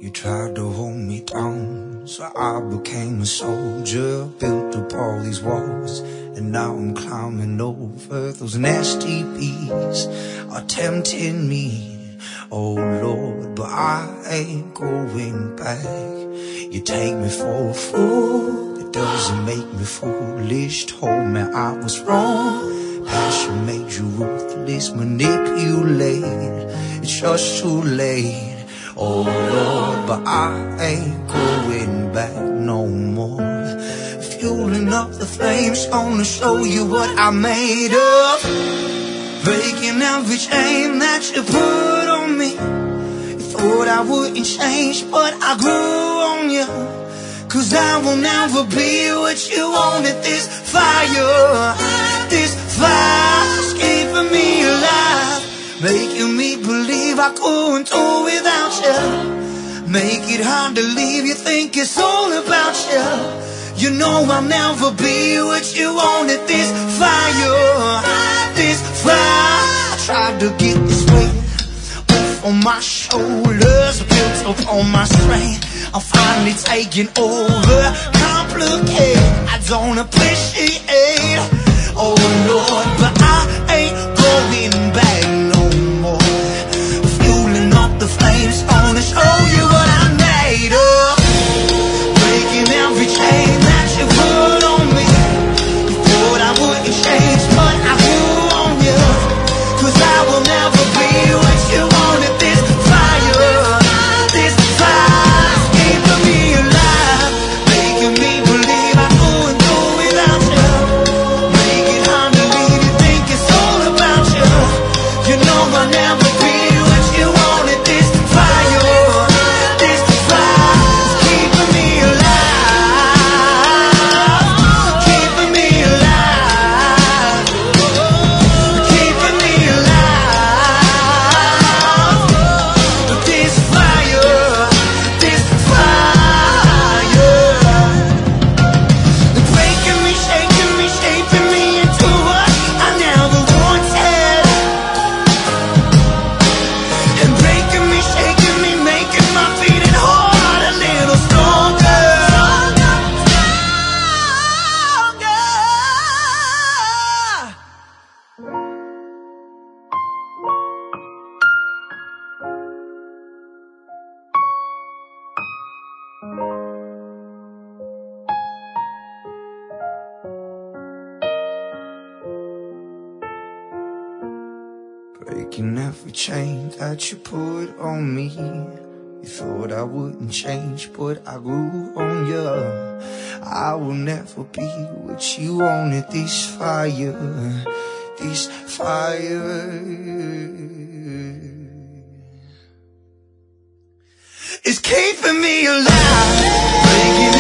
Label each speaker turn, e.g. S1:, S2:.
S1: You tried to hold me down, so I became a soldier. Built up all these walls, and now I'm climbing over. Those nasty bees are tempting me, oh Lord, but I ain't going back. You take me for a fool, it doesn't make me foolish. Told me I was wrong, passion made you ruthless. Manipulate, it's just too late. Oh Lord, but I ain't going back no more. Fueling up the flames, gonna show you what I made of. Breaking every chain that you put on me. You thought I wouldn't change, but I grew on you. Cause I will never be what you wanted. This fire's keeping me alive, making me believe I couldn't do without you. Make it hard to leave, you think it's all about you. You know I'll never be what you wanted. This fire I tried to get this weight off on my shoulders, built up on my strength. I'm finally taking over. Complicated, I don't appreciate. Oh Lord, but I ain't going back no more. Fueling up the flames, gonna show you what I made of. Breaking every chain that you put on me. You thought I wouldn't change, but I grew on you. Cause I will never be what you wanted. This fire's keeping me alive, making me believe I couldn't do without you. Make it hard to leave, you think it's all about you. You know I'll never be what you wanted. This fire's keeping me alive, keeping me alive, keeping me alive. This fire, they're breaking me, shaking me, shaping me into what I never wanted. And breaking me, shaking me, making my beating heart a little stronger. Breaking every chain that you put on me. You thought I wouldn't change, but I grew on you. I will never be what you wanted. This fire is keeping me alive, breaking